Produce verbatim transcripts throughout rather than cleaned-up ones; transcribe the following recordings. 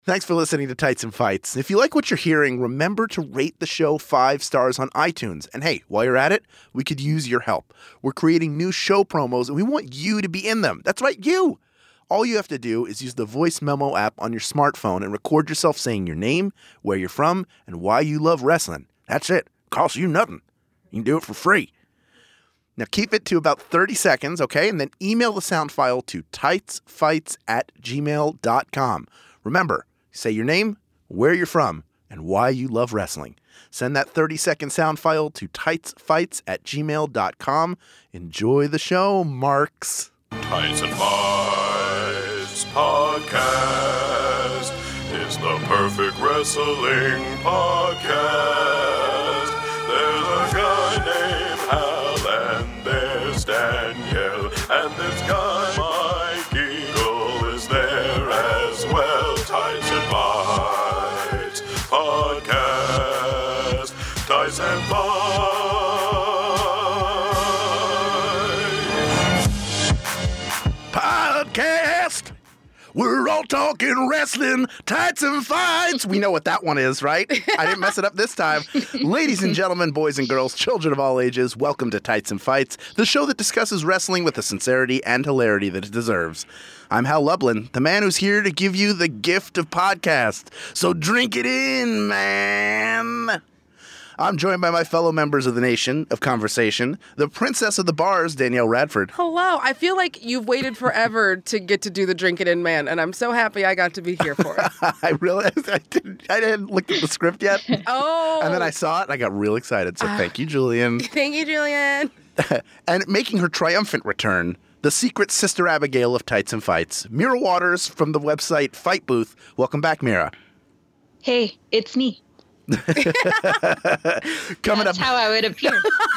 Thanks for listening to Tights and Fights. If you like what you're hearing, remember to rate the show five stars on iTunes. And hey, while you're at it, we could use your help. We're creating new show promos, and we want you to be in them. That's right, you! All you have to do is use the voice memo app on your smartphone and record yourself saying your name, where you're from, and why you love wrestling. That's it. Costs you nothing. You can do it for free. Now keep it to about thirty seconds, okay? And then email the sound file to tightsfights at gmail dot com. Remember, say your name, where you're from, and why you love wrestling. Send that thirty-second sound file to tightsfights at gmail dot com. Enjoy the show, Marks. Tights and Fights Podcast is the perfect wrestling podcast. There's a guy named Hal, and there's Danielle, and this guy, Mike Eagle, is there as well. Tights and Fights Podcast. Tights and Fights. Podcast. We're all talking wrestling, tights and fights. We know what that one is, right? I didn't mess it up this time. Ladies and gentlemen, boys and girls, children of all ages, welcome to Tights and Fights, the show that discusses wrestling with the sincerity and hilarity that it deserves. I'm Hal Lublin, the man who's here to give you the gift of podcast. So drink it in, man. I'm joined by my fellow members of the Nation of Conversation, the princess of the bars, Danielle Radford. Hello. I feel like you've waited forever to get to do the Drink It In Man, and I'm so happy I got to be here for it. I realized I didn't, I didn't look at the script yet. Oh. And then I saw it, and I got real excited. So uh, thank you, Julian. Thank you, Julian. And making her triumphant return, the secret Sister Abigail of Tights and Fights, Mira Waters from the website Fight Booth. Welcome back, Mira. Hey, it's me. Coming That's up, how I would appear.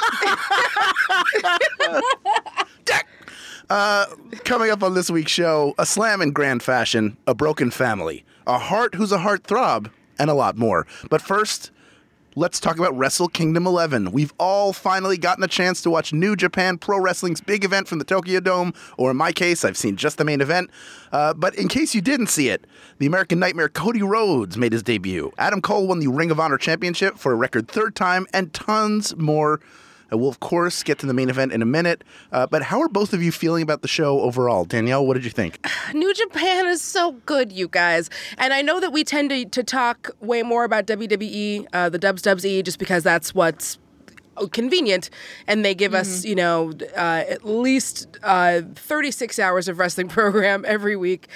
uh, coming up on this week's show, a slam in grand fashion, a broken family, a heart who's a heartthrob, and a lot more. But first, let's talk about Wrestle Kingdom eleven. We've all finally gotten a chance to watch New Japan Pro Wrestling's big event from the Tokyo Dome, or in my case, I've seen just the main event. Uh, but in case you didn't see it, the American Nightmare Cody Rhodes made his debut. Adam Cole won the Ring of Honor Championship for a record third time, and tons more. Uh, we'll, of course, get to the main event in a minute. Uh, but how are both of you feeling about the show overall? Danielle, what did you think? New Japan is so good, you guys. And I know that we tend to, to talk way more about W W E, uh, the Dubs Dubs E, just because that's what's convenient. And they give mm-hmm. us, you know, uh, at least uh, thirty-six hours of wrestling program every week.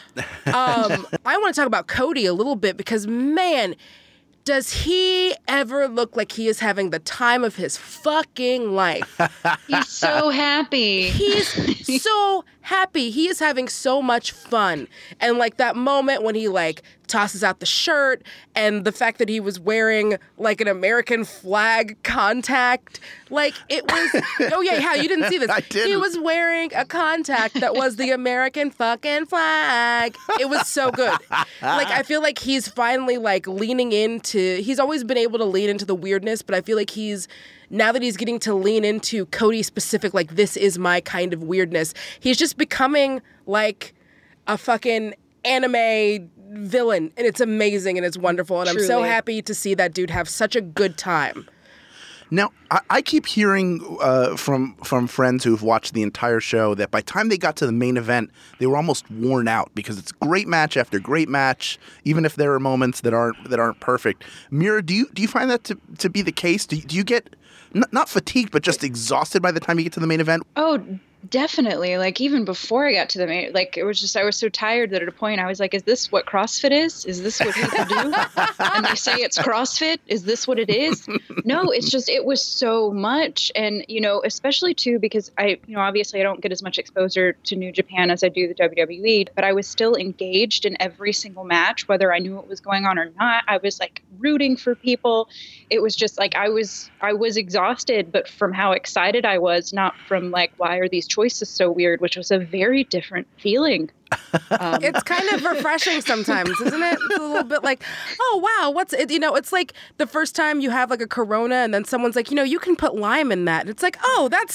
um, I want to talk about Cody a little bit because, man, does he ever look like he is having the time of his fucking life? He's so happy. He's so happy. He is having so much fun. And like that moment when he like tosses out the shirt and the fact that he was wearing like an American flag contact, like it was, oh yeah, how you didn't see this. I didn't. He was wearing a contact that was the American fucking flag. It was so good. Like I feel like he's finally like leaning into, he's always been able to lean into the weirdness, but I feel like he's, now that he's getting to lean into Cody specific, like this is my kind of weirdness, he's just becoming like a fucking anime villain, and it's amazing and it's wonderful, and Truly. I'm so happy to see that dude have such a good time. Now, I, I keep hearing uh, from from friends who've watched the entire show that by the time they got to the main event, they were almost worn out because it's great match after great match, even if there are moments that aren't that aren't perfect. Mira, do you do you find that to, to be the case? Do you, do you get n- not fatigued, but just exhausted by the time you get to the main event? Oh, definitely. Like even before I got to the main, like it was just, I was so tired that at a point I was like, is this what CrossFit is? Is this what people do? And they say it's CrossFit. Is this what it is? No, it's just, it was so much. And, you know, especially too, because I, you know, obviously I don't get as much exposure to New Japan as I do the W W E, but I was still engaged in every single match, whether I knew what was going on or not. I was like rooting for people. It was just like, I was, I was exhausted, but from how excited I was, not from like, why are these choices so weird, which was a very different feeling. Um, it's kind of refreshing sometimes, isn't it? It's a little bit like, oh, wow, what's it? You know, it's like the first time you have like a Corona and then someone's like, you know, you can put lime in that. And it's like, oh, that's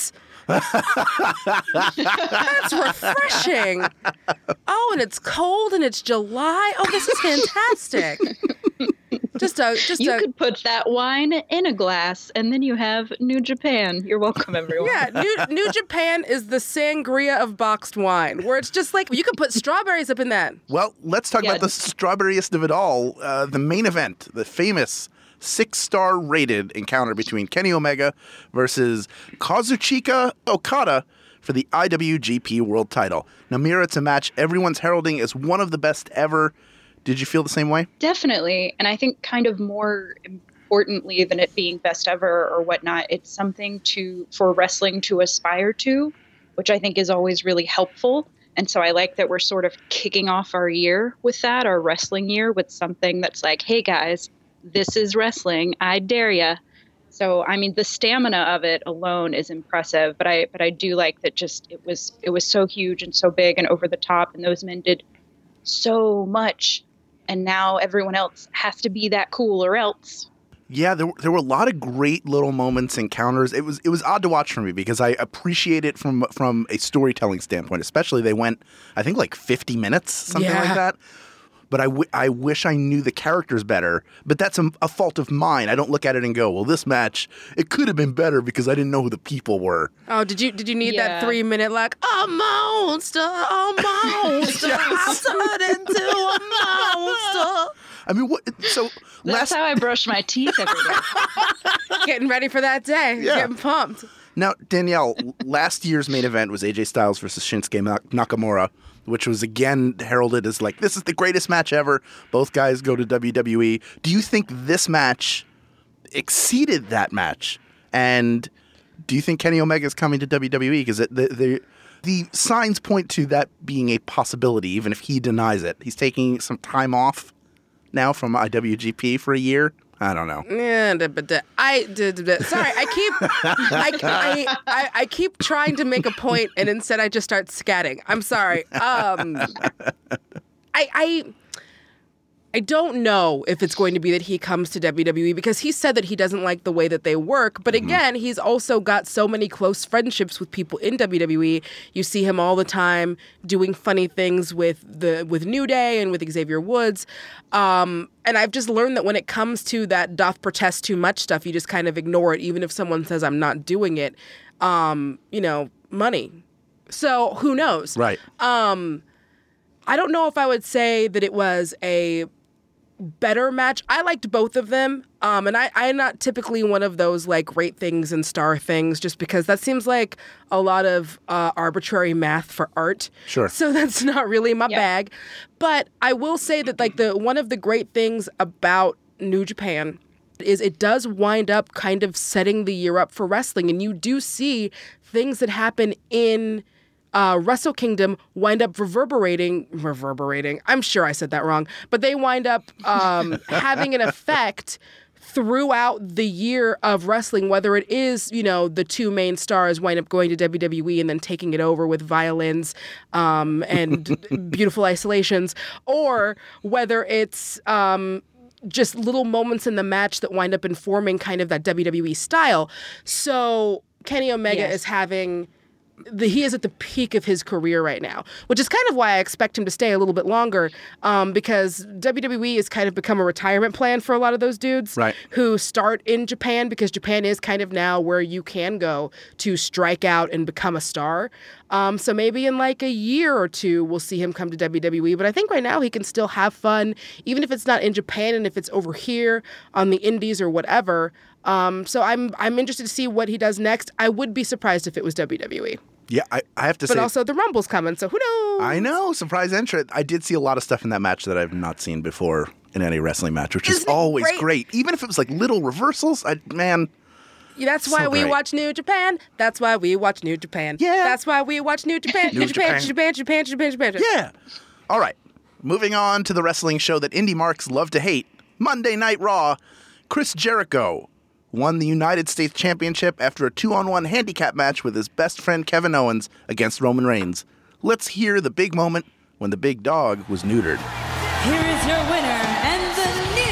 That's refreshing. Oh, and it's cold and it's July. Oh, this is fantastic. Just a, just You a, could put that wine in a glass, and then you have New Japan. You're welcome, everyone. yeah. New, New Japan is the sangria of boxed wine, where it's just like you could put strawberries up in that. Well, let's talk Yeah. about the strawberriest of it all, uh, the main event, the famous six-star rated encounter between Kenny Omega versus Kazuchika Okada for the I W G P World Title. Now, Mira, it's a match everyone's heralding as one of the best ever. Did you feel the same way? Definitely. And I think kind of more importantly than it being best ever or whatnot, it's something to for wrestling to aspire to, which I think is always really helpful. And so I like that we're sort of kicking off our year with that, our wrestling year, with something that's like, hey, guys, this is wrestling. I dare ya. So, I mean, the stamina of it alone is impressive. But I but I do like that just it was it was so huge and so big and over the top. And those men did so much. And now everyone else has to be that cool or else. Yeah, there, there were a lot of great little moments, encounters. It was it was odd to watch for me because I appreciate it from from a storytelling standpoint. Especially they went, I think, like fifty minutes, something Yeah. like that. But I, w- I wish I knew the characters better. But that's a, a fault of mine. I don't look at it and go, well, this match, it could have been better because I didn't know who the people were. Oh, did you did you need Yeah. that three minute like a monster, a monster, I turned into a monster. I mean, what? So That's last how I brush my teeth every day. Getting ready for that day. Yeah. Getting pumped. now, Danielle, last year's main event was A J Styles versus Shinsuke Na- Nakamura, which was again heralded as like, this is the greatest match ever. Both guys go to W W E. Do you think this match exceeded that match? And do you think Kenny Omega is coming to W W E? Because the, the the signs point to that being a possibility, even if he denies it. He's taking some time off now from I W G P for a year. I don't know. Yeah, da- ba- da- I did. Sorry, I keep, I, I, I, I keep trying to make a point, and instead I just start scatting. I'm sorry. Um, I, I, I don't know if it's going to be that he comes to W W E because he said that he doesn't like the way that they work. But again, he's also got so many close friendships with people in W W E. You see him all the time doing funny things with the with New Day and with Xavier Woods. Um, and I've just learned that when it comes to that doth protest too much stuff, you just kind of ignore it, even if someone says I'm not doing it. Um, you know, money. So who knows? Right. Um, I don't know if I would say that it was a better match. I liked both of them. Um, and I, I'm not typically one of those like rate things and star things just because that seems like a lot of uh, arbitrary math for art. Sure. So that's not really my Yeah. bag. But I will say that like the one of the great things about New Japan is it does wind up kind of setting the year up for wrestling. And you do see things that happen in Uh, Wrestle Kingdom wind up reverberating, reverberating, I'm sure I said that wrong, but they wind up um, having an effect throughout the year of wrestling, whether it is, you know, the two main stars wind up going to W W E and then taking it over with violins um, and beautiful isolations, or whether it's um, just little moments in the match that wind up informing kind of that W W E style. So Kenny Omega Yes. is having... The, he is at the peak of his career right now, which is kind of why I expect him to stay a little bit longer um, because W W E has kind of become a retirement plan for a lot of those dudes Right. who start in Japan because Japan is kind of now where you can go to strike out and become a star. Um, so maybe in like a year or two, we'll see him come to W W E. But I think right now he can still have fun, even if it's not in Japan and if it's over here on the indies or whatever. Um, so I'm I'm interested to see what he does next. I would be surprised if it was W W E. Yeah, I, I have to But say. also the Rumble's coming, so who knows? I know, surprise entrant. I did see a lot of stuff in that match that I've not seen before in any wrestling match, which is Isn't it always great? great? Even if it was like little reversals, I man, That's why So we great. watch New Japan. That's why we watch New Japan. Yeah. That's why we watch New Japan. New New Japan, Japan. Japan, Japan, Japan, Japan, Japan. yeah. All right, moving on to the wrestling show that indie marks love to hate. Monday Night Raw. Chris Jericho won the United States Championship after a two-on-one handicap match with his best friend Kevin Owens against Roman Reigns. Let's hear the big moment when the big dog was neutered. Here is your winner and the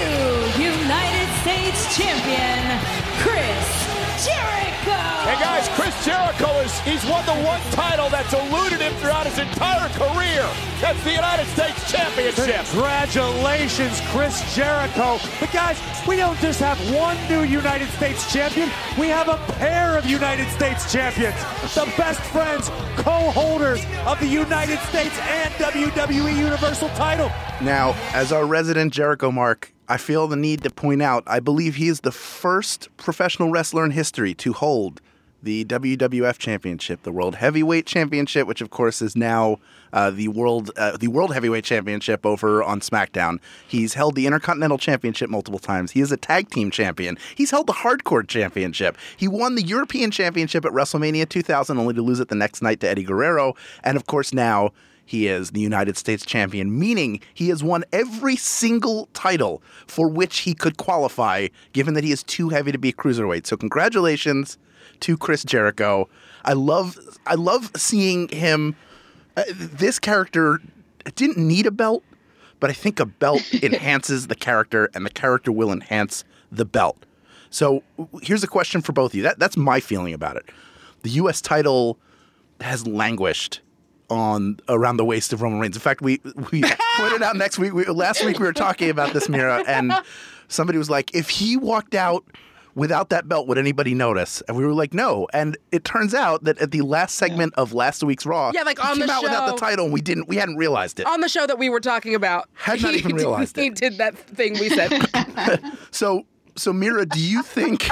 new United States champion, Chris Jericho. Hey guys, Chris Jericho Jericho is, he's won the one title that's eluded him throughout his entire career. That's the United States Championship. Congratulations, Chris Jericho. But guys, we don't just have one new United States champion. We have a pair of United States champions. The best friends, co-holders of the United States and W W E Universal title. Now, as our resident Jericho mark, I feel the need to point out, I believe he is the first professional wrestler in history to hold the W W F Championship, the World Heavyweight Championship, which of course is now uh, the World uh, the World Heavyweight Championship over on SmackDown. He's held the Intercontinental Championship multiple times. He is a Tag Team Champion. He's held the Hardcore Championship. He won the European Championship at WrestleMania two thousand, only to lose it the next night to Eddie Guerrero. And of course now he is the United States Champion, meaning he has won every single title for which he could qualify, given that he is too heavy to be a cruiserweight. So congratulations to Chris Jericho. I love I love seeing him. Uh, this character didn't need a belt, but I think a belt enhances the character, and the character will enhance the belt. So here's a question for both of you. That That's my feeling about it. The U S title has languished on around the waist of Roman Reigns. In fact, we we pointed out next week. We, last week we were talking about this, Mira, and somebody was like, if he walked out without that belt, would anybody notice? And we were like, no. And it turns out that at the last segment of last week's Raw, Yeah, like he on came the out without the show. title, and we didn't we hadn't realized it. On the show that we were talking about. Had not he even did- realized He it. did that thing we said. So so Mira, do you think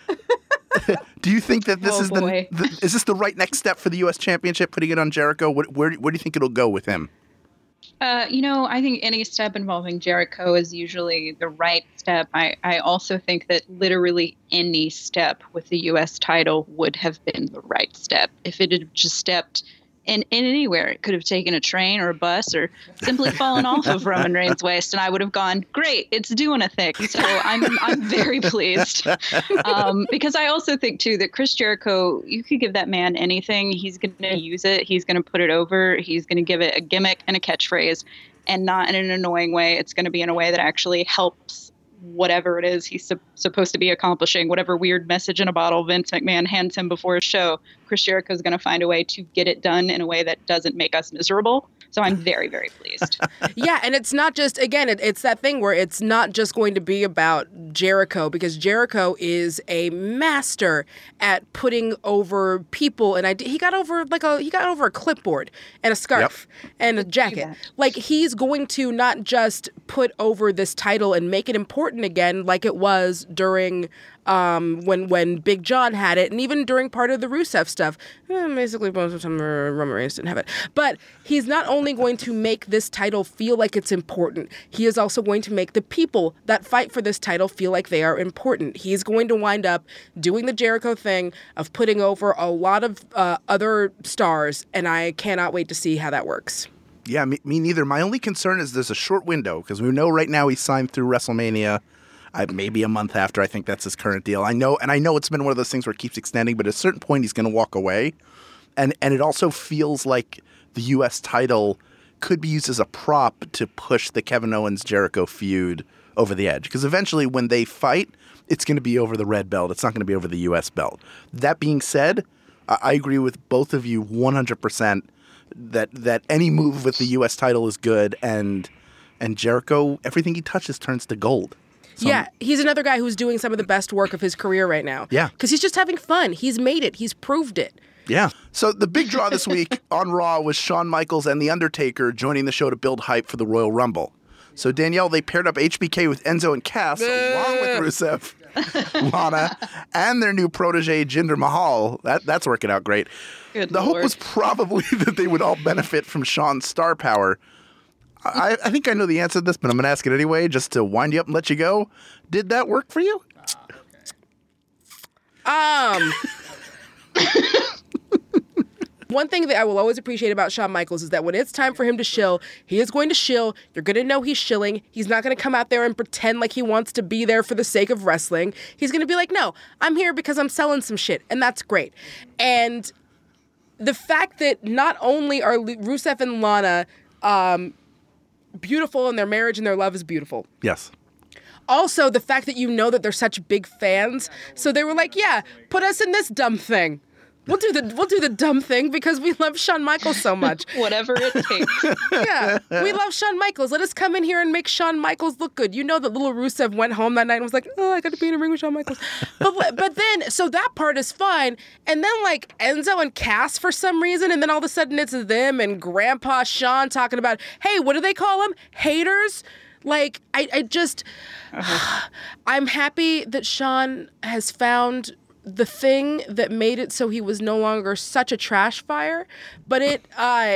do you think that this Oh, is the, boy. the is this the right next step for the U S Championship, putting it on Jericho? What, where where do you think it'll go with him? Uh, you know, I think any step involving Jericho is usually the right step. I, I also think that literally any step with the U S title would have been the right step. If it had just stepped in, in anywhere, it could have taken a train or a bus or simply fallen off of Roman Reigns' waist, and I would have gone, great, it's doing a thing. So I'm I'm very pleased. Um, because I also think, too, that Chris Jericho, you could give that man anything. He's going to use it. He's going to put it over. He's going to give it a gimmick and a catchphrase, and not in an annoying way. It's going to be in a way that actually helps whatever it is he's su- supposed to be accomplishing, whatever weird message in a bottle Vince McMahon hands him before a show. Chris Jericho is going to find a way to get it done in a way that doesn't make us miserable. So I'm very, very pleased. Yeah, and it's not just, again, it, it's that thing where it's not just going to be about Jericho, because Jericho is a master at putting over people. And I, he got over like a he got over a clipboard and a scarf and a jacket. Like, he's going to not just put over this title and make it important again, like it was during um, when when Big John had it, and even during part of the Rusev stuff. Eh, basically, most of the time uh, Roman Reigns didn't have it. But he's not only going to make this title feel like it's important, he is also going to make the people that fight for this title feel like they are important. He's going to wind up doing the Jericho thing of putting over a lot of uh, other stars, and I cannot wait to see how that works. Yeah, me, me neither. My only concern is there's a short window, because we know right now he's signed through WrestleMania. Uh, maybe a month after. I think that's his current deal. I know, and I know it's been one of those things where it keeps extending, but at a certain point he's going to walk away. And and it also feels like the U S title could be used as a prop to push the Kevin Owens-Jericho feud over the edge. Because eventually when they fight, it's going to be over the red belt. It's not going to be over the U S belt. That being said, I, I agree with both of you one hundred percent that that any move with the U S title is good, and and Jericho, everything he touches turns to gold. So Yeah, he's another guy who's doing some of the best work of his career right now. Yeah. Because he's just having fun. He's made it. He's proved it. Yeah. So the big draw this week on Raw was Shawn Michaels and The Undertaker joining the show to build hype for the Royal Rumble. So, Danielle, they paired up H B K with Enzo and Cass, along with Rusev, Lana, and their new protege, Jinder Mahal. That, that's working out great. Good the hope Lord. was probably that they would all benefit from Shawn's star power. I, I think I know the answer to this, but I'm going to ask it anyway, just to wind you up and let you go. Did that work for you? Um... One thing that I will always appreciate about Shawn Michaels is that when it's time for him to shill, he is going to shill. You're going to know he's shilling. He's not going to come out there and pretend like he wants to be there for the sake of wrestling. He's going to be like, no, I'm here because I'm selling some shit. And that's great. And the fact that not only are Rusev and Lana um, beautiful and their marriage and their love is beautiful. Yes. Also, the fact that you know that they're such big fans. So they were like, yeah, put us in this dumb thing. We'll do the we'll do the dumb thing because we love Shawn Michaels so much. Whatever it takes. Yeah, we love Shawn Michaels. Let us come in here and make Shawn Michaels look good. You know that little Rusev went home that night and was like, oh, I got to be in a ring with Shawn Michaels. But but then, so that part is fine. And then like Enzo and Cass for some reason, and then all of a sudden it's them and Grandpa Shawn talking about, hey, what do they call them? Haters? Like, I, I just, uh-huh. I'm happy that Shawn has found the thing that made it so he was no longer such a trash fire, but it uh,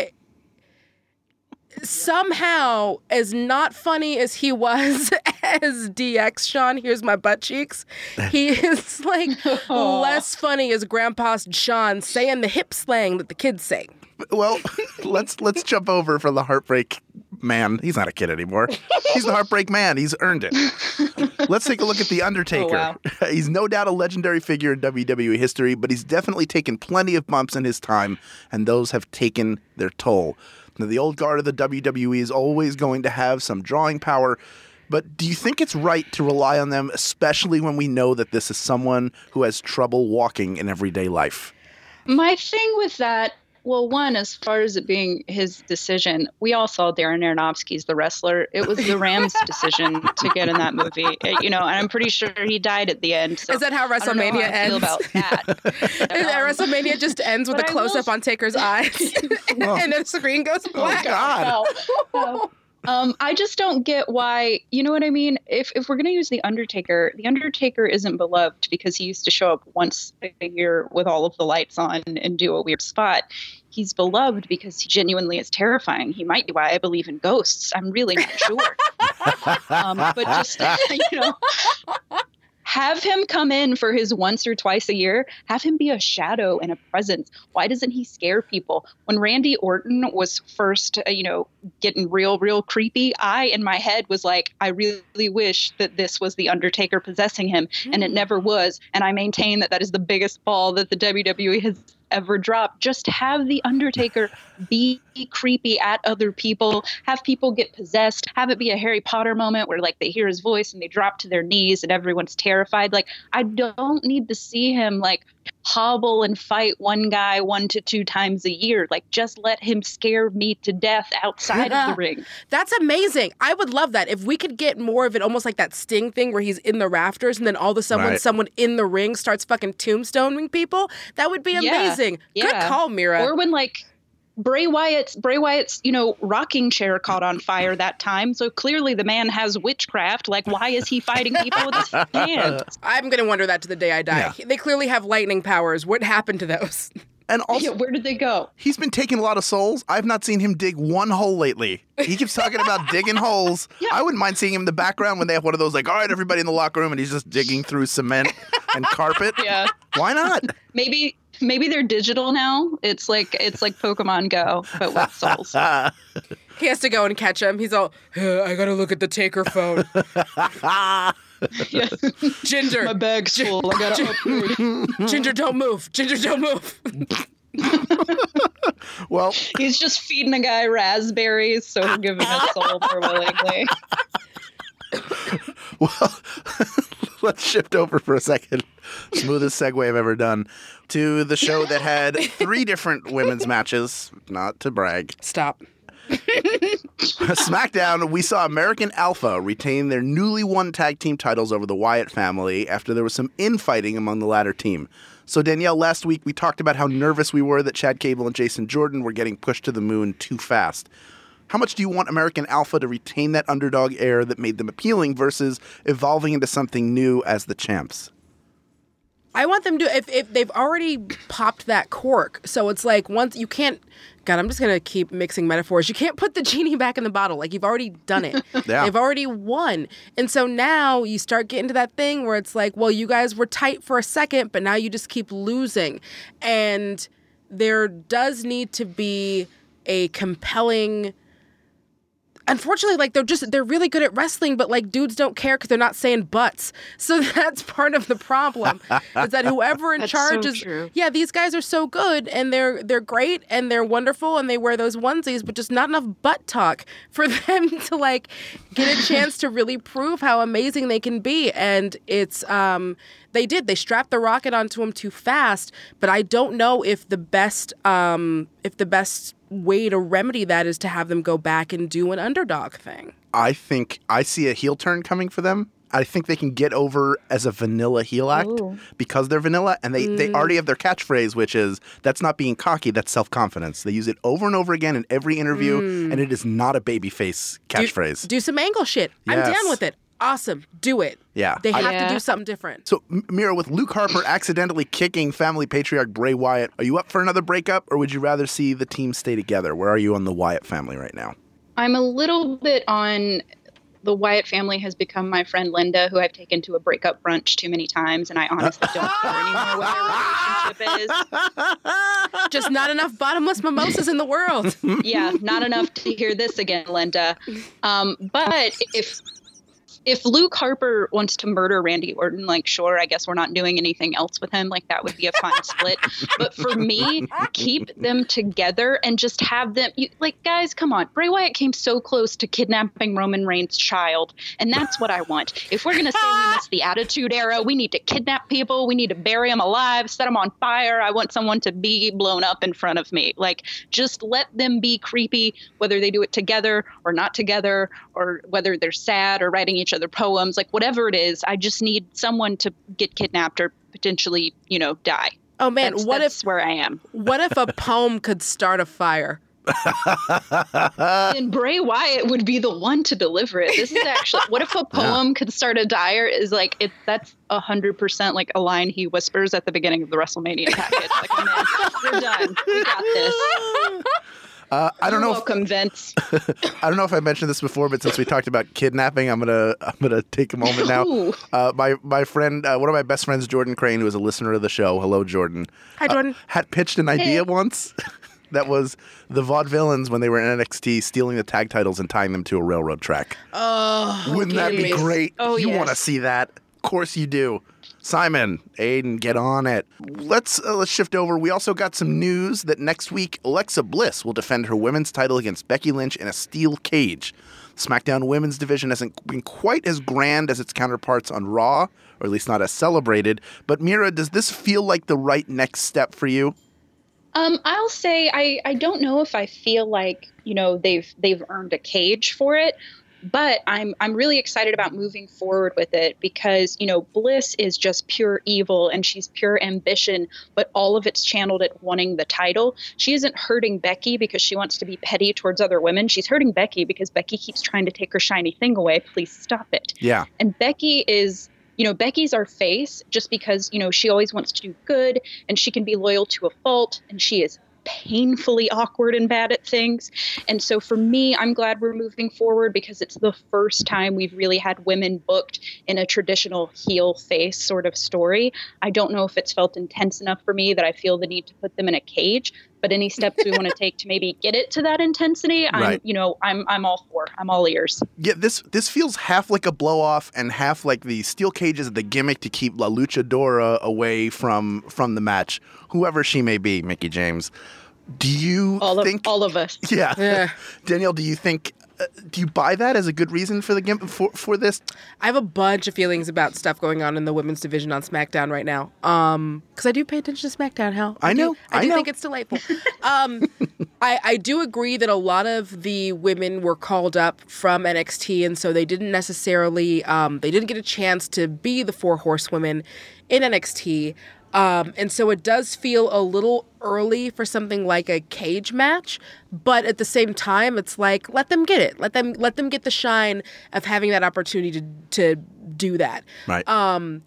somehow, as not funny as he was as D X Shawn, here's my butt cheeks, he is like oh. less funny as Grandpa Shawn saying the hip slang that the kids say. Well, let's let's jump over from the Heartbreak Man. He's not a kid anymore. He's the Heartbreak Man. He's earned it. Let's take a look at The Undertaker. Oh, wow. He's no doubt a legendary figure in W W E history, but he's definitely taken plenty of bumps in his time, and those have taken their toll. Now, the old guard of the W W E is always going to have some drawing power, but do you think it's right to rely on them, especially when we know that this is someone who has trouble walking in everyday life? My thing with that, well, one, as far as it being his decision, we all saw Darren Aronofsky's The Wrestler. It was the Rams' decision to get in that movie. It, you know, and I'm pretty sure he died at the end. So is that how WrestleMania I ends? Feel about that. um, WrestleMania just ends with a close-up on Taker's eyes, and then the screen goes black. Oh, God. No, no. Um, I just don't get why, you know what I mean? If if we're going to use The Undertaker, The Undertaker isn't beloved because he used to show up once a year with all of the lights on and do a weird spot. He's beloved because he genuinely is terrifying. He might be why I believe in ghosts. I'm really not sure. um, but just, you know, have him come in for his once or twice a year. Have him be a shadow and a presence. Why doesn't he scare people? When Randy Orton was first, uh, you know, getting real, real creepy, I, in my head, was like, I really wish that this was The Undertaker possessing him. Mm. And it never was. And I maintain that that is the biggest ball that the W W E has ever dropped. Just have The Undertaker be creepy at other people, have people get possessed, have it be a Harry Potter moment where like they hear his voice and they drop to their knees and everyone's terrified. Like, I don't need to see him like hobble and fight one guy one to two times a year. Like, just let him scare me to death outside of the ring. That's amazing. I would love that. If we could get more of it, almost like that Sting thing where he's in the rafters and then all of a sudden right. someone in the ring starts fucking tombstoning people, that would be amazing. Yeah. Good yeah. call, Mira. Or when like Bray Wyatt's Bray Wyatt's, you know, rocking chair caught on fire that time. So clearly the man has witchcraft. Like, why is he fighting people with his hands? I'm going to wonder that to the day I die. Yeah. They clearly have lightning powers. What happened to those? And also, yeah, where did they go? He's been taking a lot of souls. I've not seen him dig one hole lately. He keeps talking about digging holes. Yeah. I wouldn't mind seeing him in the background when they have one of those, like, all right, everybody in the locker room, and he's just digging through cement and carpet. Yeah. Why not? Maybe maybe they're digital now. It's like it's like Pokemon Go, but with souls. He has to go and catch him. He's all, uh, I got to look at the Taker phone. Yeah. Ginger. My bag's full. I gotta upgrade. Ginger, don't move. Ginger, don't move. Well, he's just feeding a guy raspberries, so we're giving his soul more willingly. Well, let's shift over for a second. Smoothest segue I've ever done to the show that had three different women's matches. Not to brag. Stop. SmackDown, we saw American Alpha retain their newly won tag team titles over the Wyatt family after there was some infighting among the latter team. So, Danielle, last week we talked about how nervous we were that Chad Gable and Jason Jordan were getting pushed to the moon too fast. How much do you want American Alpha to retain that underdog air that made them appealing versus evolving into something new as the champs? I want them to, if, if they've already popped that cork, so it's like once you can't, God, I'm just going to keep mixing metaphors. You can't put the genie back in the bottle. Like, you've already done it. Yeah. They've already won. And so now you start getting to that thing where it's like, well, you guys were tight for a second, but now you just keep losing. And there does need to be a compelling... Unfortunately, like, they're just, they're really good at wrestling, but, like, dudes don't care because they're not saying butts. So that's part of the problem, is that whoever in that's charge so is, true. yeah, these guys are so good, and they're they're great, and they're wonderful, and they wear those onesies, but just not enough butt talk for them to, like, get a chance to really prove how amazing they can be. And it's, um, they did. They strapped the rocket onto him too fast. But I don't know if the best, um, if the best way to remedy that is to have them go back and do an underdog thing. I think I see a heel turn coming for them. I think they can get over as a vanilla heel act Ooh. because they're vanilla, and they, mm. they already have their catchphrase, which is, that's not being cocky, that's self-confidence. They use it over and over again in every interview, mm. and it is not a babyface catchphrase. Do, do some angle shit. Yes. I'm down with it. Awesome. Do it. Yeah. They have yeah. to do something different. So, Mira, with Luke Harper accidentally kicking family patriarch Bray Wyatt, are you up for another breakup, or would you rather see the team stay together? Where are you on the Wyatt family right now? I'm a little bit on... The Wyatt family has become my friend Linda, who I've taken to a breakup brunch too many times, and I honestly don't care anymore what their relationship is. Just not enough bottomless mimosas in the world. Yeah, not enough to hear this again, Linda. Um, but if if Luke Harper wants to murder Randy Orton, like, sure, I guess we're not doing anything else with him. Like, that would be a fun split. But for me, keep them together and just have them, you, like, guys, come on. Bray Wyatt came so close to kidnapping Roman Reigns' child, and that's what I want. If we're going to say we missed the Attitude Era, we need to kidnap people. We need to bury them alive, set them on fire. I want someone to be blown up in front of me. Like, just let them be creepy, whether they do it together or not together, or whether they're sad or writing each other poems, like whatever it is. I just need someone to get kidnapped or potentially, you know, die. Oh man, that's, what that's if where I am? What if a poem could start a fire? And Bray Wyatt would be the one to deliver it. This is actually, what if a poem yeah. could start a dire is like, it, that's a hundred percent like a line he whispers at the beginning of the WrestleMania package. Like, oh man, we're done. We got this. Uh, I don't You're know. Welcome, if, Vince. I don't know if I mentioned this before, but since we talked about kidnapping, I'm gonna I'm gonna take a moment now. Uh, my my friend, uh, one of my best friends, Jordan Crane, who is a listener of the show. Hello, Jordan. Hi, Jordan. Uh, had pitched an idea once that was the Vaudevillains when they were in N X T stealing the tag titles and tying them to a railroad track. Oh, wouldn't that be me. great? Oh, you yes. want to see that? Of course you do. Simon, Aiden, get on it. Let's uh, let's shift over. We also got some news that next week Alexa Bliss will defend her women's title against Becky Lynch in a steel cage. SmackDown women's division hasn't been quite as grand as its counterparts on Raw, or at least not as celebrated. But Mira, does this feel like the right next step for you? Um, I'll say I, I don't know if I feel like, you know, they've they've earned a cage for it. But I'm I'm really excited about moving forward with it because, you know, Bliss is just pure evil and she's pure ambition, but all of it's channeled at wanting the title. She isn't hurting Becky because she wants to be petty towards other women. She's hurting Becky because Becky keeps trying to take her shiny thing away. Please stop it. Yeah. And Becky is, you know, Becky's our face just because, you know, she always wants to do good and she can be loyal to a fault and she is painfully awkward and bad at things. And so for me, I'm glad we're moving forward because it's the first time we've really had women booked in a traditional heel face sort of story. I don't know if it's felt intense enough for me that I feel the need to put them in a cage, but any steps we want to take to maybe get it to that intensity, I'm, right. you know, I'm I'm all for. I'm all ears. Yeah, this this feels half like a blow off and half like the steel cage is the gimmick to keep La Luchadora away from from the match, whoever she may be, Mickie James. Do you all think of, all of us? Yeah, yeah. Danielle, do you think? Uh, do you buy that as a good reason for the gimmick for for this? I have a bunch of feelings about stuff going on in the women's division on SmackDown right now. Um, because I do pay attention to SmackDown. Hell, I, I know. Do, I, I do know. think it's delightful. um, I I do agree that a lot of the women were called up from N X T, and so they didn't necessarily um they didn't get a chance to be the four horsewomen in N X T. Um, and so it does feel a little early for something like a cage match, but at the same time, it's like, let them get it. Let them let them get the shine of having that opportunity to to do that. Right. Um,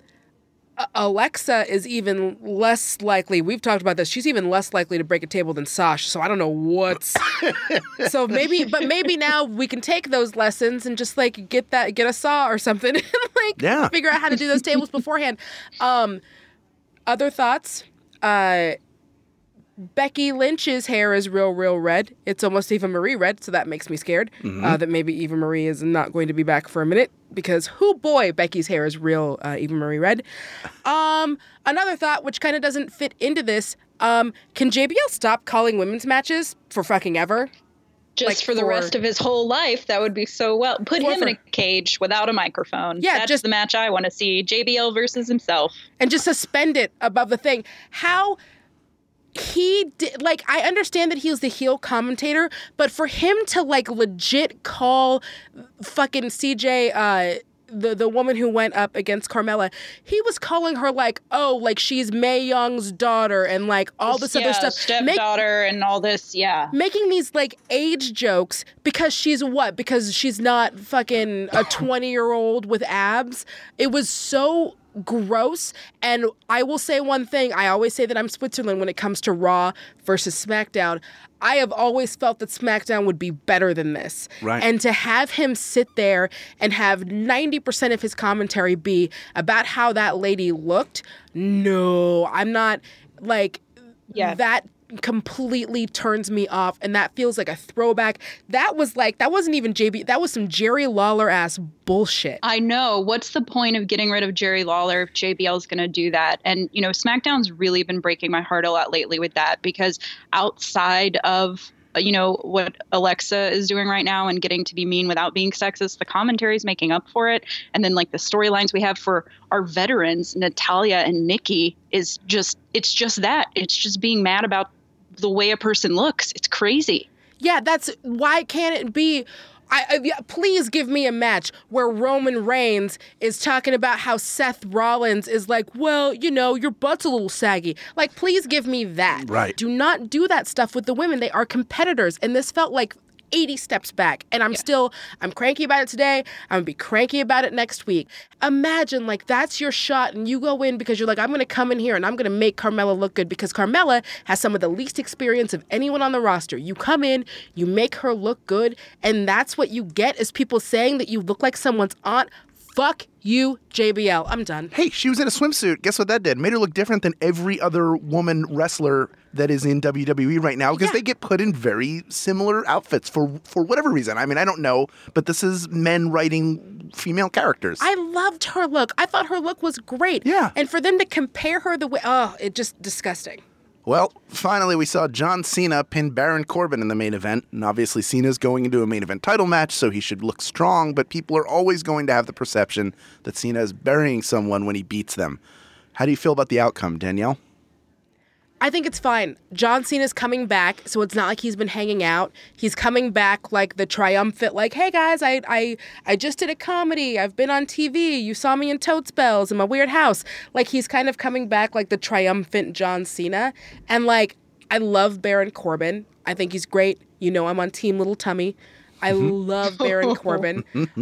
Alexa is even less likely. We've talked about this. She's even less likely to break a table than Sasha. So I don't know what's. so maybe, but maybe now we can take those lessons and just like get that, get a saw or something, and like yeah. figure out how to do those tables beforehand. Um, Other thoughts? Uh, Becky Lynch's hair is real, real red. It's almost Eva Marie red, so that makes me scared. Mm-hmm. Uh, that maybe Eva Marie is not going to be back for a minute because, whoo boy, Becky's hair is real uh, Eva Marie red. Um, another thought, which kind of doesn't fit into this, um, can J B L stop calling women's matches for fucking ever? Just like, for the for- rest of his whole life, that would be so well. Put For- him in a cage without a microphone. Yeah, That's just- the match I want to see. J B L versus himself. and just suspend it above the thing. How he did, like, I understand that he was the heel commentator, but for him to like legit call fucking C J, uh, the the woman who went up against Carmella, he was calling her like, oh, like she's Mae Young's daughter and like all this yeah, other stuff. Make- Stepdaughter and all this. Yeah. making these like age jokes because she's what? Because she's not fucking a twenty year old with abs. It was so gross. And I will say one thing. I always say that I'm Switzerland when it comes to Raw versus SmackDown. I have always felt that SmackDown would be better than this. Right. And to have him sit there and have ninety percent of his commentary be about how that lady looked, no, I'm not like Yeah. that completely turns me off, and that feels like a throwback. That was like, that wasn't even J B, that was some Jerry Lawler ass bullshit. I know. What's the point of getting rid of Jerry Lawler if J B L is going to do that? And, you know, SmackDown's really been breaking my heart a lot lately with that, because outside of, you know, what Alexa is doing right now and getting to be mean without being sexist, the commentary is making up for it. And then like the storylines we have for our veterans, Natalya and Nikki, is just, it's just that. It's just being mad about the way a person looks. It's crazy. Yeah, that's why can't it be? I, I yeah, please give me a match where Roman Reigns is talking about how Seth Rollins is like, well, you know, your butt's a little saggy. Like, please give me that. Right. Do not do that stuff with the women. They are competitors, and this felt like eighty steps back. And I'm still, I'm cranky about it today. I'm gonna be cranky about it next week. Imagine like that's your shot and you go in because you're like, I'm gonna come in here and I'm gonna make Carmella look good because Carmella has some of the least experience of anyone on the roster. You come in, you make her look good, and that's what you get is people saying that you look like someone's aunt. Fuck you, J B L. I'm done. Hey, she was in a swimsuit. Guess what that did? Made her look different than every other woman wrestler that is in W W E right now, because Yeah. they get put in very similar outfits for for whatever reason. I mean, I don't know, but this is men writing female characters. I loved her look. I thought her look was great. Yeah. And for them to compare her the way, oh, it just disgusting. Well, finally, we saw John Cena pin Baron Corbin in the main event, and obviously Cena's going into a main event title match, so he should look strong, but people are always going to have the perception that Cena is burying someone when he beats them. How do you feel about the outcome, Danielle? I think it's fine. John Cena's coming back, so it's not like he's been hanging out. He's coming back like the triumphant, like, hey guys, I I I just did a comedy. I've been on T V. You saw me in Totes Bells in my weird house. Like, he's kind of coming back like the triumphant John Cena. And like, I love Baron Corbin. I think he's great. You know, I'm on Team Little Tummy. I love Baron Corbin.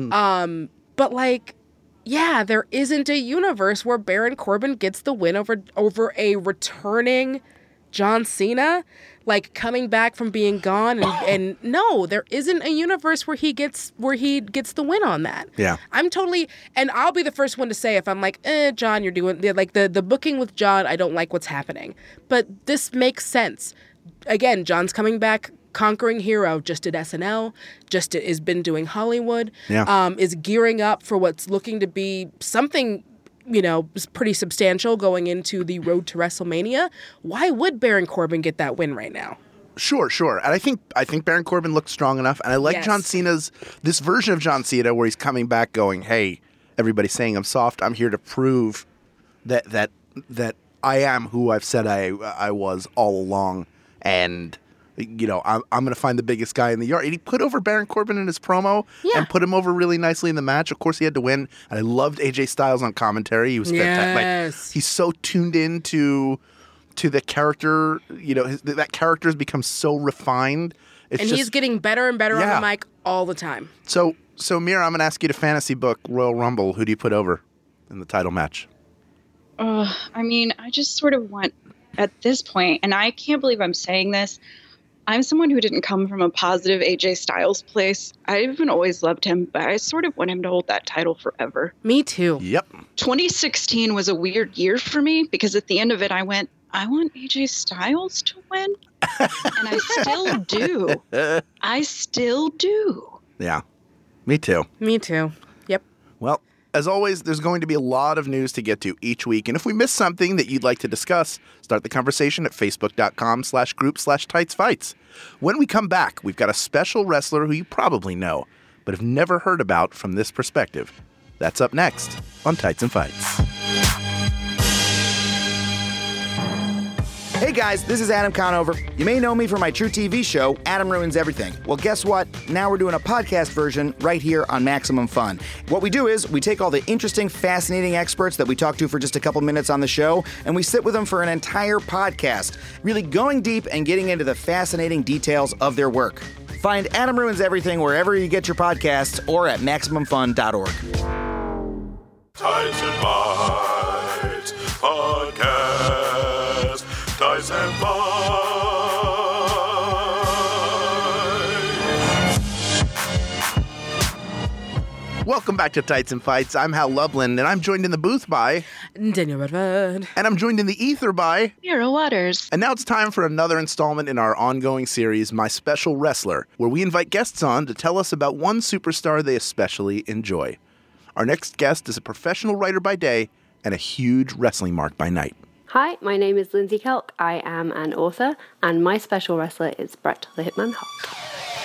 Um, but like, yeah, there isn't a universe where Baron Corbin gets the win over over a returning John Cena, like coming back from being gone, and, and no, there isn't a universe where he gets where he gets the win on that. Yeah. I'm totally, and I'll be the first one to say if I'm like, eh, John, you're doing like the the booking with John, I don't like what's happening, but this makes sense. Again, John's coming back. Conquering hero, just did S N L, just did, has been doing Hollywood, Yeah. um, is gearing up for what's looking to be something, you know, pretty substantial going into the road to WrestleMania. Why would Baron Corbin get that win right now? Sure, sure. And I think I think Baron Corbin looks strong enough. And I like Yes. John Cena's, this version of John Cena where he's coming back going, hey, everybody's saying I'm soft. I'm here to prove that that that I am who I've said I I was all along. And, you know, I'm, I'm going to find the biggest guy in the yard. And he put over Baron Corbin in his promo Yeah. and put him over really nicely in the match. Of course, he had to win. And I loved A J Styles on commentary. He was fantastic. Yes. Like, he's so tuned in to, to the character. You know, his, that character has become so refined. It's And just, he's getting better and better Yeah. on the mic all the time. So, so Mira, I'm going to ask you to fantasy book Royal Rumble. Who do you put over in the title match? Uh, I mean, I just sort of want, at this point, and I can't believe I'm saying this, I'm someone who didn't come from a positive A J Styles place. I even always loved him, but I sort of want him to hold that title forever. Me too. Yep. twenty sixteen was a weird year for me because at the end of it, I went, I want A J Styles to win. And I still do. I still do. Yeah. Me too. Me too. Yep. Well, As always, there's going to be a lot of news to get to each week, and if we miss something that you'd like to discuss, start the conversation at facebook.com slash group slash tightsfights. When we come back, we've got a special wrestler who you probably know, but have never heard about from this perspective. That's up next on Tights and Fights. Hey guys, this is Adam Conover. You may know me from my True T V show, Adam Ruins Everything. Well, guess what? Now we're doing a podcast version right here on Maximum Fun. What we do is we take all the interesting, fascinating experts that we talk to for just a couple minutes on the show, and we sit with them for an entire podcast, really going deep and getting into the fascinating details of their work. Find Adam Ruins Everything wherever you get your podcasts or at maximum fun dot org. Tights and Fights Podcast. Tights and Fights. Welcome back to Tights and Fights. I'm Hal Lublin, and I'm joined in the booth by Daniel Redford. And I'm joined in the ether by Mira Waters. And now it's time for another installment in our ongoing series, My Special Wrestler, where we invite guests on to tell us about one superstar they especially enjoy. Our next guest is a professional writer by day and a huge wrestling mark by night. Hi, my name is Lindsay Kelk. I am an author, and my special wrestler is Bret the Hitman Hart.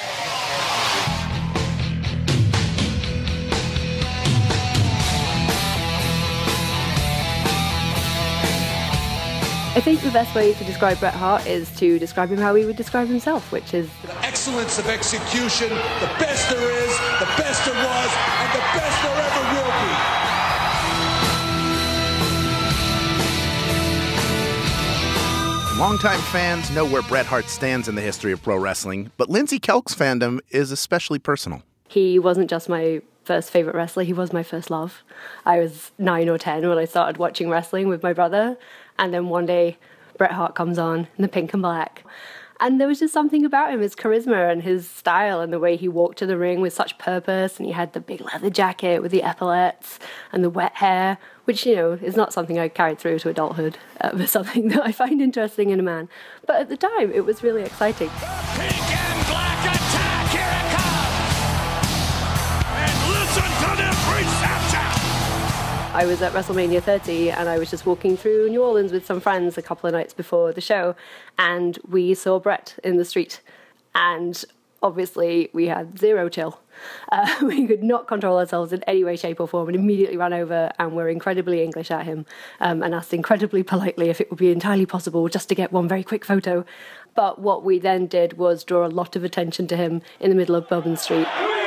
I think the best way to describe Bret Hart is to describe him how he would describe himself, which is the excellence of execution, the best there is, the best there was, and the best there ever will be. Longtime fans know where Bret Hart stands in the history of pro wrestling, but Lindsay Kelk's fandom is especially personal. He wasn't just my first favorite wrestler, he was my first love. I was nine or ten when I started watching wrestling with my brother, and then one day Bret Hart comes on in the pink and black. And there was just something about him, his charisma and his style and the way he walked to the ring with such purpose. And he had the big leather jacket with the epaulettes and the wet hair, which, you know, is not something I carried through to adulthood, uh, but something that I find interesting in a man. But at the time, it was really exciting. Pink and black attack, here it comes! And listen to them reception! I was at WrestleMania thirty, and I was just walking through New Orleans with some friends a couple of nights before the show, and we saw Bret in the street. And obviously, we had zero chill. Uh, we could not control ourselves in any way, shape, or form, and immediately ran over and were incredibly English at him um, and asked incredibly politely if it would be entirely possible just to get one very quick photo. But what we then did was draw a lot of attention to him in the middle of Bourbon Street.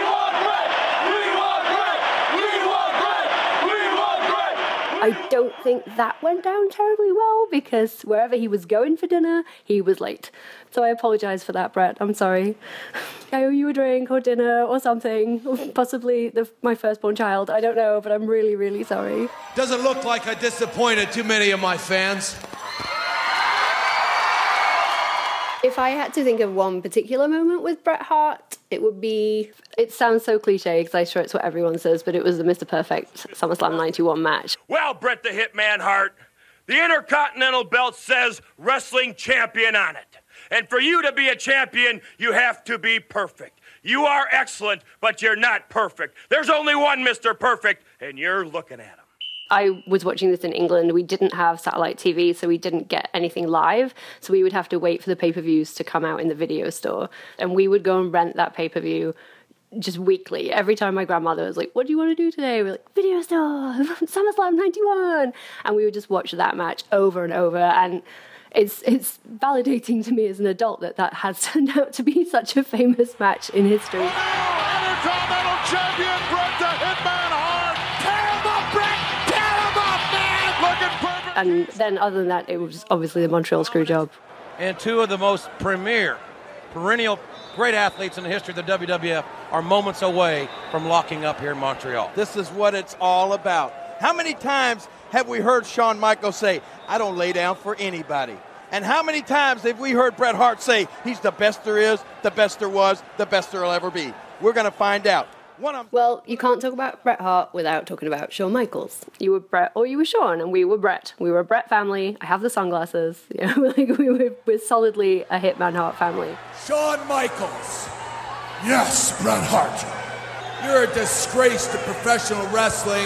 I don't think that went down terribly well because wherever he was going for dinner, he was late. So I apologise for that, Bret. I'm sorry. I owe you a drink or dinner or something, or possibly the, my firstborn child. I don't know, but I'm really, really sorry. Doesn't look like I disappointed too many of my fans. If I had to think of one particular moment with Bret Hart, it would be, it sounds so cliche because I'm sure it's what everyone says, but it was the Mister Perfect SummerSlam ninety-one match. Well, Bret the Hitman Hart, the Intercontinental Belt says wrestling champion on it. And for you to be a champion, you have to be perfect. You are excellent, but you're not perfect. There's only one Mister Perfect, and you're looking at him. I was watching this in England. We didn't have satellite T V, so we didn't get anything live. So we would have to wait for the pay-per-views to come out in the video store. And we would go and rent that pay-per-view just weekly. Every time my grandmother was like, what do you want to do today? We're like, video store, SummerSlam ninety-one. And we would just watch that match over and over. And it's it's validating to me as an adult that that has turned out to be such a famous match in history. Intercontinental champion Bret the Hitman Hart. Tear him up, Bret! Tear him up, man! Looking perfect. And then other than that, it was obviously the Montreal Screwjob. And two of the most premier, perennial great athletes in the history of the W W F are moments away from locking up here in Montreal. This is what it's all about. How many times have we heard Shawn Michaels say, I don't lay down for anybody? And how many times have we heard Bret Hart say, he's the best there is, the best there was, the best there'll ever be? We're going to find out. One of well, you can't talk about Bret Hart without talking about Shawn Michaels. You were Bret or you were Shawn, and we were Bret. We were a Bret family. I have the sunglasses. You know, like we were we're solidly a Hitman Hart family. Shawn Michaels. Yes, Bret Hart. You're a disgrace to professional wrestling.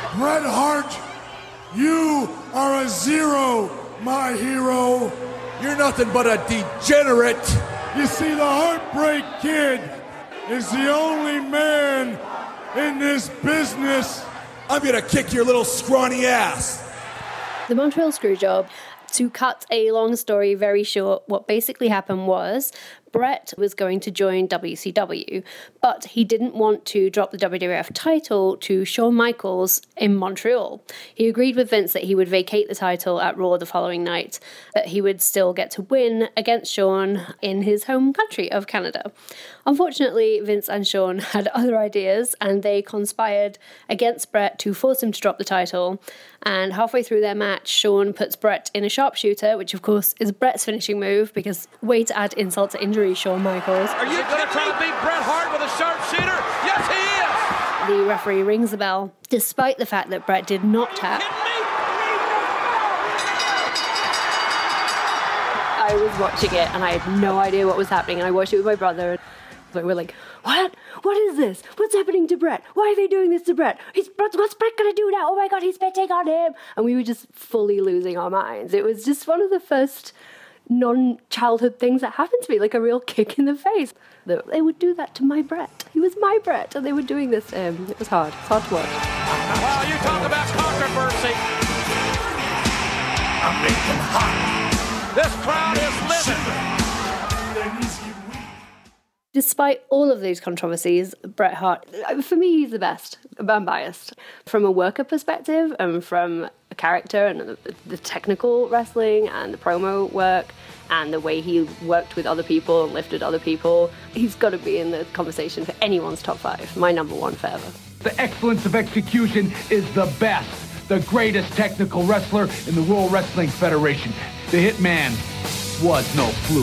Bret Hart, you are a zero, my hero. You're nothing but a degenerate. You see, the Heartbreak Kid is the only man in this business. I'm gonna kick your little scrawny ass. The Montreal Screwjob. To cut a long story very short, what basically happened was Bret was going to join W C W, but he didn't want to drop the W W F title to Shawn Michaels in Montreal. He agreed with Vince that he would vacate the title at Raw the following night, but he would still get to win against Shawn in his home country of Canada. Unfortunately, Vince and Shawn had other ideas, and they conspired against Bret to force him to drop the title. And halfway through their match, Shawn puts Bret in a sharpshooter, which of course is Bret's finishing move, because way to add insult to injury, Shawn Michaels. Are you going to try to beat Bret Hart with a sharpshooter? Yes, he is! The referee rings the bell, despite the fact that Bret did not tap. I was watching it and I had no idea what was happening, and I watched it with my brother. So we're like, what? What is this? What's happening to Bret? Why are they doing this to Bret? He's, what's Bret going to do now? Oh my God, he's spitting on him. And we were just fully losing our minds. It was just one of the first non-childhood things that happened to me, like a real kick in the face. They would do that to my Bret. He was my Bret, and they were doing this to him. It was hard. It's hard to watch. Well, you talk about controversy. I'm making hot. This crowd is living. Despite all of these controversies, Bret Hart, for me, he's the best. I'm biased. From a worker perspective and from a character and the, the technical wrestling and the promo work and the way he worked with other people and lifted other people, he's got to be in the conversation for anyone's top five. My number one forever. The excellence of execution is the best. The greatest technical wrestler in the World Wrestling Federation. The Hitman was no fluke.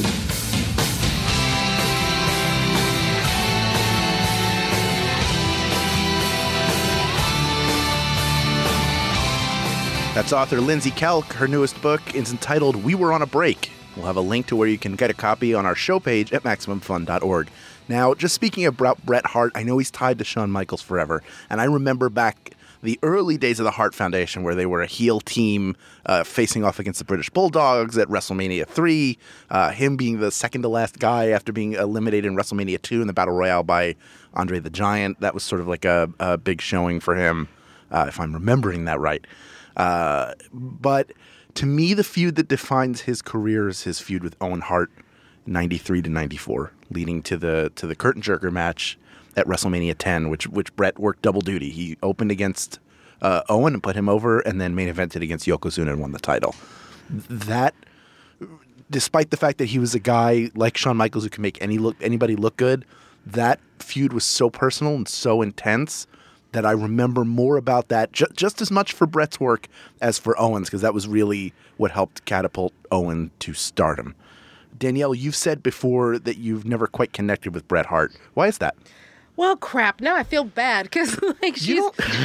That's author Lindsay Kelk. Her newest book is entitled We Were on a Break. We'll have a link to where you can get a copy on our show page at Maximum Fun dot org. Now, just speaking about Bret Hart, I know he's tied to Shawn Michaels forever. And I remember back the early days of the Hart Foundation where they were a heel team uh, facing off against the British Bulldogs at WrestleMania three. Uh, him being the second to last guy after being eliminated in WrestleMania two in the Battle Royale by Andre the Giant. That was sort of like a, a big showing for him, uh, if I'm remembering that right. Uh, but to me, the feud that defines his career is his feud with Owen Hart, ninety-three to ninety-four, leading to the to the curtain jerker match at WrestleMania ten, which which Bret worked double duty. He opened against uh, Owen and put him over, and then main evented against Yokozuna and won the title. That, despite the fact that he was a guy like Shawn Michaels who can make any look anybody look good, that feud was so personal and so intense that I remember more about that, ju- just as much for Bret's work as for Owen's, because that was really what helped catapult Owen to stardom. Danielle, you've said before that you've never quite connected with Bret Hart. Why is that? Well, crap. Now I feel bad because, like, she's.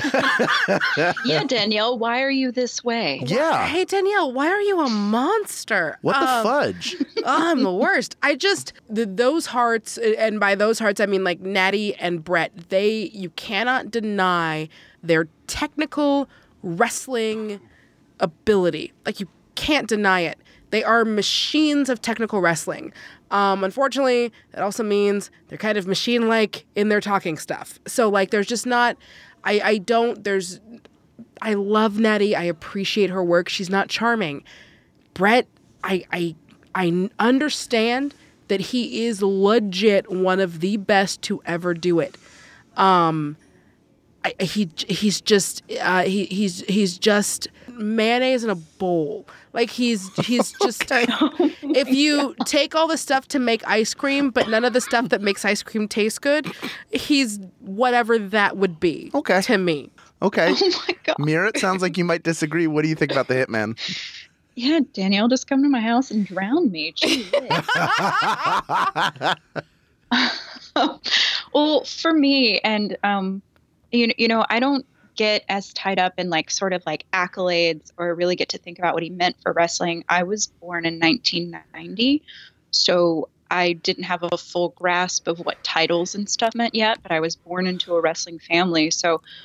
Yeah, Danielle, why are you this way? Yeah. Hey, Danielle, why are you a monster? What the Um, fudge? oh, I'm the worst. I just the, those hearts, and by those hearts I mean like Natty and Bret. They you cannot deny their technical wrestling ability. Like you can't deny it. They are machines of technical wrestling. Um, unfortunately, that also means they're kind of machine-like in their talking stuff. So, like, there's just not... I, I don't... There's... I love Natty. I appreciate her work. She's not charming. Bret, I, I, I understand that he is legit one of the best to ever do it. Um... I, he he's just uh, he he's he's just mayonnaise in a bowl. Like he's he's just if you take all the stuff to make ice cream, but none of the stuff that makes ice cream taste good, he's whatever that would be. Okay. To me. Okay. Oh my God. Mira, it sounds like you might disagree. What do you think about the Hitman? Yeah, Danielle, just come to my house and drown me. Well, for me, and um. You know, you know, I don't get as tied up in like sort of like accolades or really get to think about what he meant for wrestling. I was born in nineteen ninety, so I didn't have a full grasp of what titles and stuff meant yet, but I was born into a wrestling family. So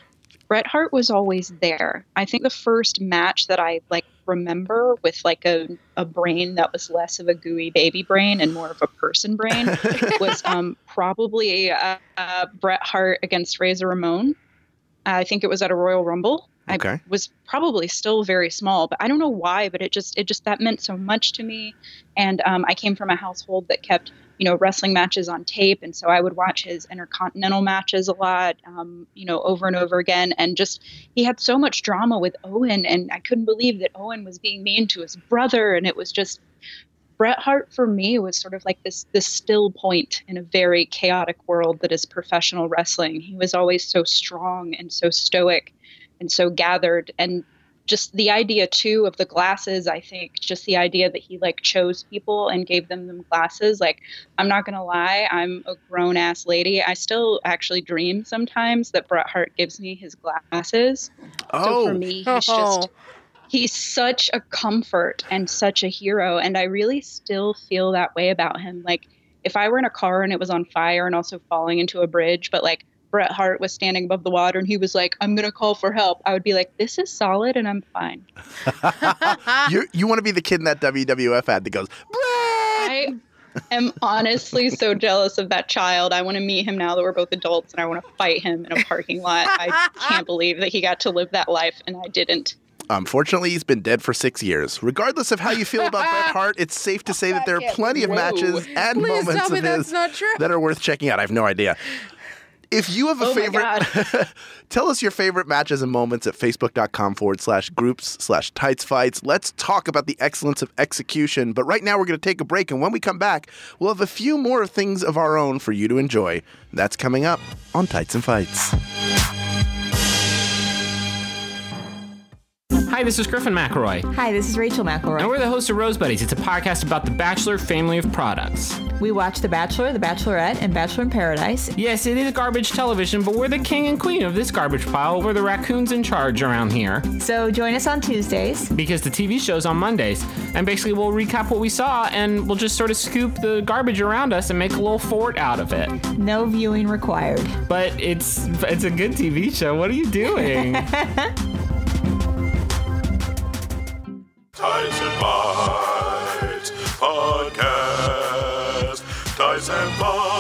Bret Hart was always there. I think the first match that I like remember with like a, a brain that was less of a gooey baby brain and more of a person brain was um, probably uh, uh, Bret Hart against Razor Ramon. I think it was at a Royal Rumble. Okay. I was probably still very small, but I don't know why, but it just, it just, that meant so much to me. And um, I came from a household that kept, you know, wrestling matches on tape. And so I would watch his Intercontinental matches a lot, um, you know, over and over again. And just, he had so much drama with Owen, and I couldn't believe that Owen was being mean to his brother. And it was just, Bret Hart for me was sort of like this, this still point in a very chaotic world that is professional wrestling. He was always so strong and so stoic and so gathered. And just the idea too of the glasses, I think just the idea that he like chose people and gave them them glasses. Like, I'm not going to lie, I'm a grown ass lady. I still actually dream sometimes that Bret Hart gives me his glasses. Oh. So for me, he's just, he's such a comfort and such a hero. And I really still feel that way about him. Like, if I were in a car and it was on fire and also falling into a bridge, but like Bret Hart was standing above the water and he was like, I'm going to call for help, I would be like, this is solid and I'm fine. you you want to be the kid in that W W F ad that goes, I am honestly so jealous of that child. I want to meet him now that we're both adults, and I want to fight him in a parking lot. I can't believe that he got to live that life and I didn't. Unfortunately, he's been dead for six years. Regardless of how you feel about Bret Hart, it's safe to say that there are plenty of matches and Please moments tell me of that's his not true. that are worth checking out. I have no idea. If you have a Oh my favorite, tell us your favorite matches and moments at facebook.com forward slash groups slash tights fights. Let's talk about the excellence of execution. But right now we're going to take a break. And when we come back, we'll have a few more things of our own for you to enjoy. That's coming up on Tights and Fights. Hi, this is Griffin McElroy. Hi, this is Rachel McElroy. And we're the hosts of Rose Buddies. It's a podcast about the Bachelor family of products. We watch The Bachelor, The Bachelorette, and Bachelor in Paradise. Yes, it is garbage television, but we're the king and queen of this garbage pile. We're the raccoons in charge around here. So join us on Tuesdays. Because the T V show's on Mondays. And basically we'll recap what we saw, and we'll just sort of scoop the garbage around us and make a little fort out of it. No viewing required. But it's it's a good T V show. What are you doing? Tights and Fights Podcast. Tights and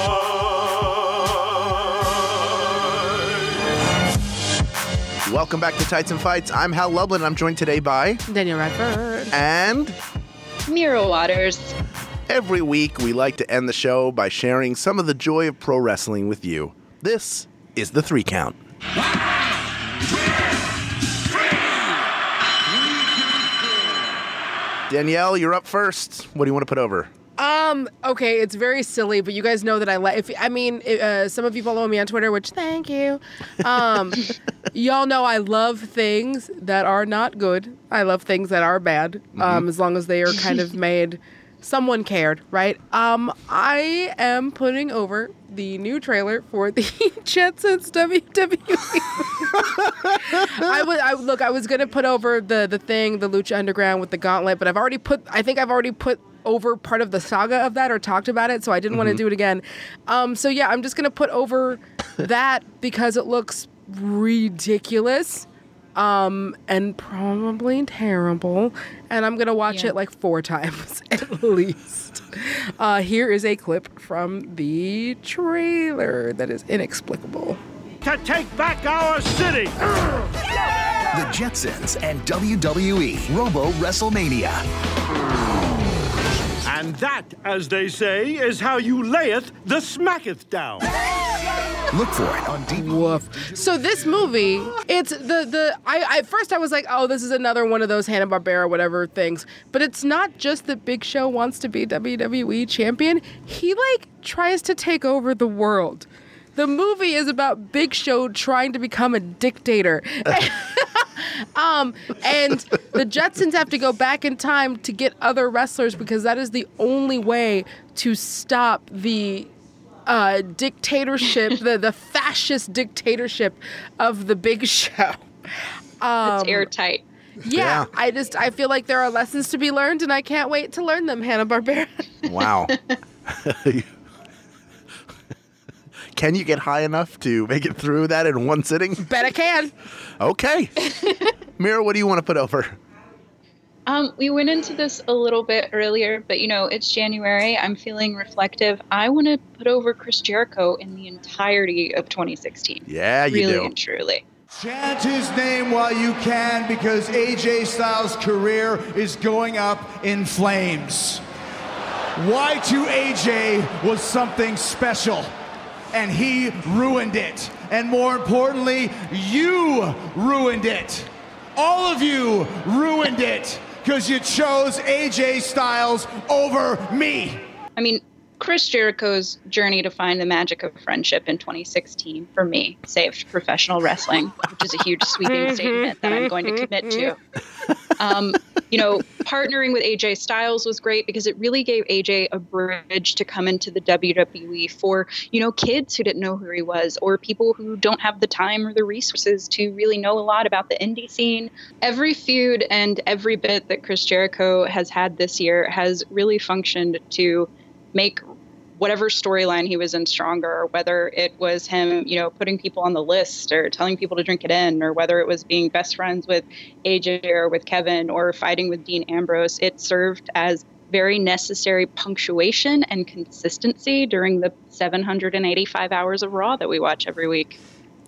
Fights. Welcome back to Tights and Fights. I'm Hal Lublin, and I'm joined today by Daniel Radford and Mira Waters. Every week, we like to end the show by sharing some of the joy of pro wrestling with you. This is the three count. Danielle, you're up first. What do you want to put over? Um, okay, it's very silly, but you guys know that I like, if I mean, uh, some of you follow me on Twitter, which thank you. Um, y'all know I love things that are not good. I love things that are bad, um, mm-hmm. as long as they are kind of made, someone cared, right? Um, I am putting over the new trailer for the Jetsons W W E. I would, I look, I was gonna put over the the thing, the Lucha Underground with the gauntlet, but I've already put, I think I've already put over part of the saga of that or talked about it, so I didn't mm-hmm. want to do it again. Um, so yeah, I'm just gonna put over that because it looks ridiculous. Um, and probably terrible. And I'm going to watch yeah. it like four times at least. Uh, here is a clip from the trailer that is inexplicable. To take back our city! The Jetsons and W W E Robo WrestleMania. And that, as they say, is how you layeth the smacketh down. Look for it on D V D. Woof. So this movie, it's the the. I at first I was like, oh, this is another one of those Hanna-Barbera whatever things. But it's not just that Big Show wants to be W W E champion. He like tries to take over the world. The movie is about Big Show trying to become a dictator. um, and the Jetsons have to go back in time to get other wrestlers because that is the only way to stop the uh, dictatorship, the, the fascist dictatorship of the Big Show. Um, it's airtight. Yeah, Yeah. I just, I feel like there are lessons to be learned and I can't wait to learn them, Hanna-Barbera. Wow. Can you get high enough to make it through that in one sitting? Bet I can. Okay. Mira, what do you want to put over? Um, we went into this a little bit earlier, but you know, it's January. I'm feeling reflective. I want to put over Chris Jericho in the entirety of twenty sixteen. Yeah, you really do. and truly. Chant his name while you can, because A J Styles' career is going up in flames. Y two A J was something special, and he ruined it. And more importantly, you ruined it. All of you ruined it, because you chose A J Styles over me. I mean, Chris Jericho's journey to find the magic of friendship in twenty sixteen, for me, saved professional wrestling, which is a huge sweeping statement that I'm going to commit to. Um, you know, partnering with A J Styles was great because it really gave A J a bridge to come into the W W E for, you know, kids who didn't know who he was, or people who don't have the time or the resources to really know a lot about the indie scene. Every feud and every bit that Chris Jericho has had this year has really functioned to make whatever storyline he was in stronger, whether it was him, you know, putting people on the list or telling people to drink it in, or whether it was being best friends with A J or with Kevin or fighting with Dean Ambrose. It served as very necessary punctuation and consistency during the seven hundred eighty-five hours of Raw that we watch every week.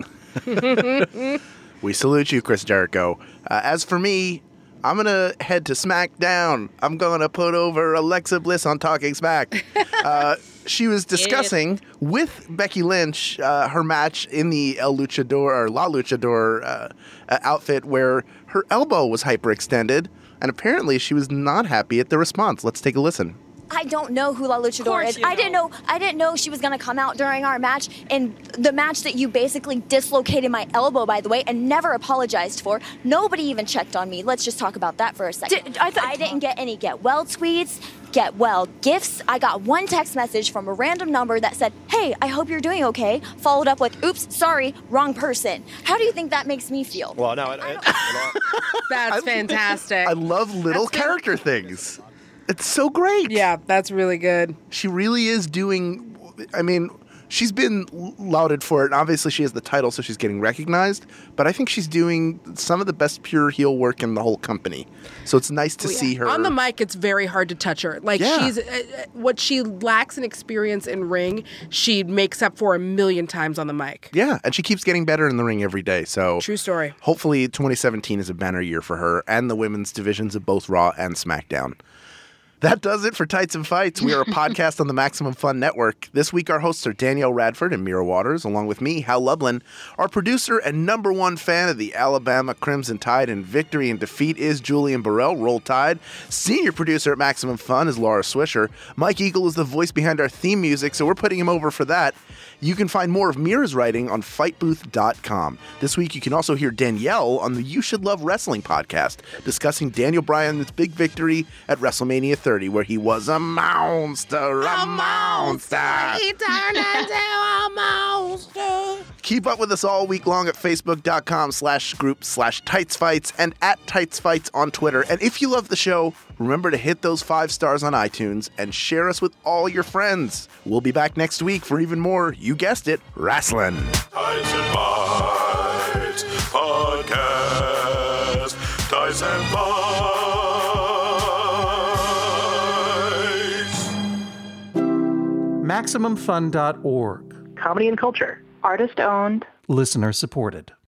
We salute you, Chris Jericho. Uh, as for me, I'm going to head to SmackDown. I'm going to put over Alexa Bliss on Talking Smack. Uh, she was discussing with Becky Lynch uh, her match in the El Luchador or La Luchador uh, uh, outfit where her elbow was hyperextended, and apparently she was not happy at the response. Let's take a listen. I don't know who La Luchador is. I didn't know. I didn't know she was gonna come out during our match, and the match that you basically dislocated my elbow, by the way, and never apologized for. Nobody even checked on me. Let's just talk about that for a second. Did, I, I didn't get any get well tweets, get well gifts. I got one text message from a random number that said, "Hey, I hope you're doing okay," followed up with, "Oops, sorry, wrong person." How do you think that makes me feel? Well, no, it, it, That's fantastic. I love little That's character things. It's so great. Yeah, that's really good. She really is doing, I mean, she's been lauded for it, and obviously she has the title, so she's getting recognized, but I think she's doing some of the best pure heel work in the whole company. So it's nice to Oh, yeah. see her. On the mic, it's very hard to touch her. Like, Yeah. she's, uh, what she lacks in experience in ring, she makes up for a million times on the mic. Yeah, and she keeps getting better in the ring every day. So True story. Hopefully twenty seventeen is a banner year for her and the women's divisions of both Raw and SmackDown. That does it for Tights and Fights. We are a podcast on the Maximum Fun Network. This week, our hosts are Danielle Radford and Mira Waters, along with me, Hal Lublin. Our producer and number one fan of the Alabama Crimson Tide in victory and defeat is Julian Burrell, Roll Tide. Senior producer at Maximum Fun is Laura Swisher. Mike Eagle is the voice behind our theme music, so we're putting him over for that. You can find more of Mira's writing on fight booth dot com. This week, you can also hear Danielle on the You Should Love Wrestling podcast, discussing Daniel Bryan's big victory at WrestleMania thirty, where he was a monster, a, monster. He turned into a monster. Keep up with us all week long at facebook dot com slash group slash Tights Fights and at Tights Fights on Twitter. And if you love the show, remember to hit those five stars on iTunes and share us with all your friends. We'll be back next week for even more, you guessed it, wrestling. Tights and Fights Podcast. Tights and Fights. Maximum Fun dot org. Comedy and culture. Artist owned. Listener supported.